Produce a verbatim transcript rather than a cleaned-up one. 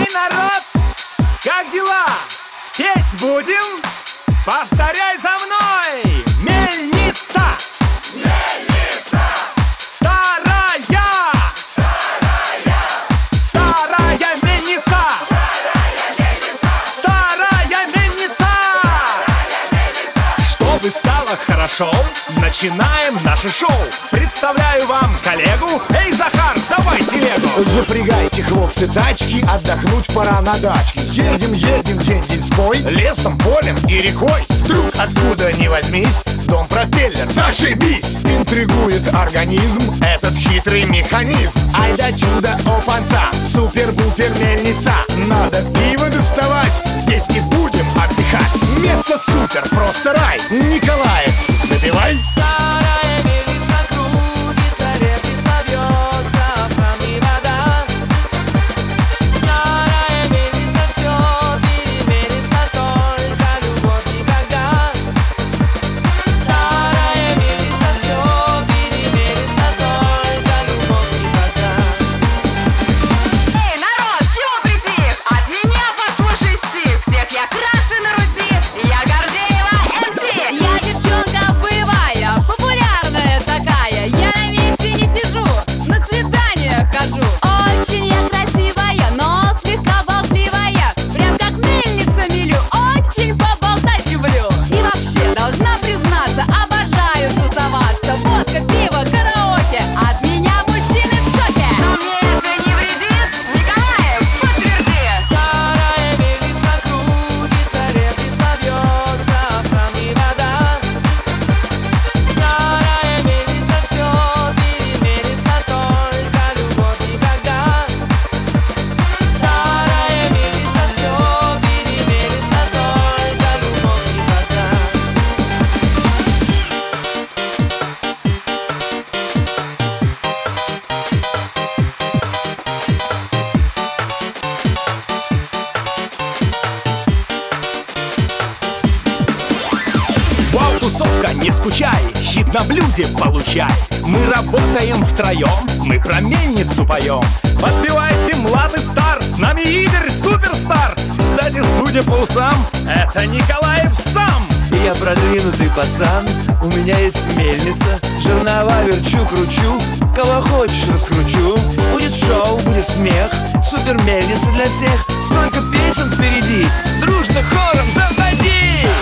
Эй, народ, как дела? Петь будем? Повторяй за мной! Мельница! Мельница! Старая! Старая! Старая мельница! Старая мельница! Старая мельница! Старая мельница! Чтобы стало хорошо, начинаем наше шоу. Представляю вам коллегу. Эй, Захар, давай телегу. Запрягайте, хлопцы, тачки, отдохнуть пора на дачке. Едем, едем день-деньской, лесом, полем и рекой. Вдруг откуда ни возьмись, дом-пропеллер, зашибись! Интригует организм этот хитрый механизм. Ай да чудо, опанца, супер-пупер мельница. Надо пиво доставать, здесь и будем отдыхать. Место супер, просто рай. Николаев, забивай! Старая мельница крутится, вертится, бьется, в храме вода. Старая мельница все перемелится, только любовь никогда. Старая мельница все перемелится, только любовь никогда. Эй, народ, чего притих? От меня послушай стих. Всех я краше на Руси, я Гордеева эм си. Я девчонка боевая, популярная такая. Я на месте не сижу, на свидания хожу. Очень я красивая, но слегка болтливая. Прям как мельница мелю, очень поболтать люблю. И вообще должна признаться, обожаю тусоваться. Водка, пиво, караоке, от меня мужчины в шоке. Но мне это не вредит. Николаев, подтверди. Старая мельница крутится, вертится, бьется, в храме вода. Старая мельница все перемелится, только любовь никогда. Старая мельница все перемелится, только любовь никогда. Вау, тусовка, не скучай, хит на блюде получай. Мы работаем втроем, мы про мельницу поем. Подпевайте, млад и стар, с нами Игорь, суперстар. Кстати, судя по усам, это Николаев сам. Я продвинутый пацан, у меня есть мельница. Жернова верчу, кручу, кого хочешь раскручу. Будет шоу, будет смех, супер мельница для всех. Столько песен впереди, дружно хором заводи!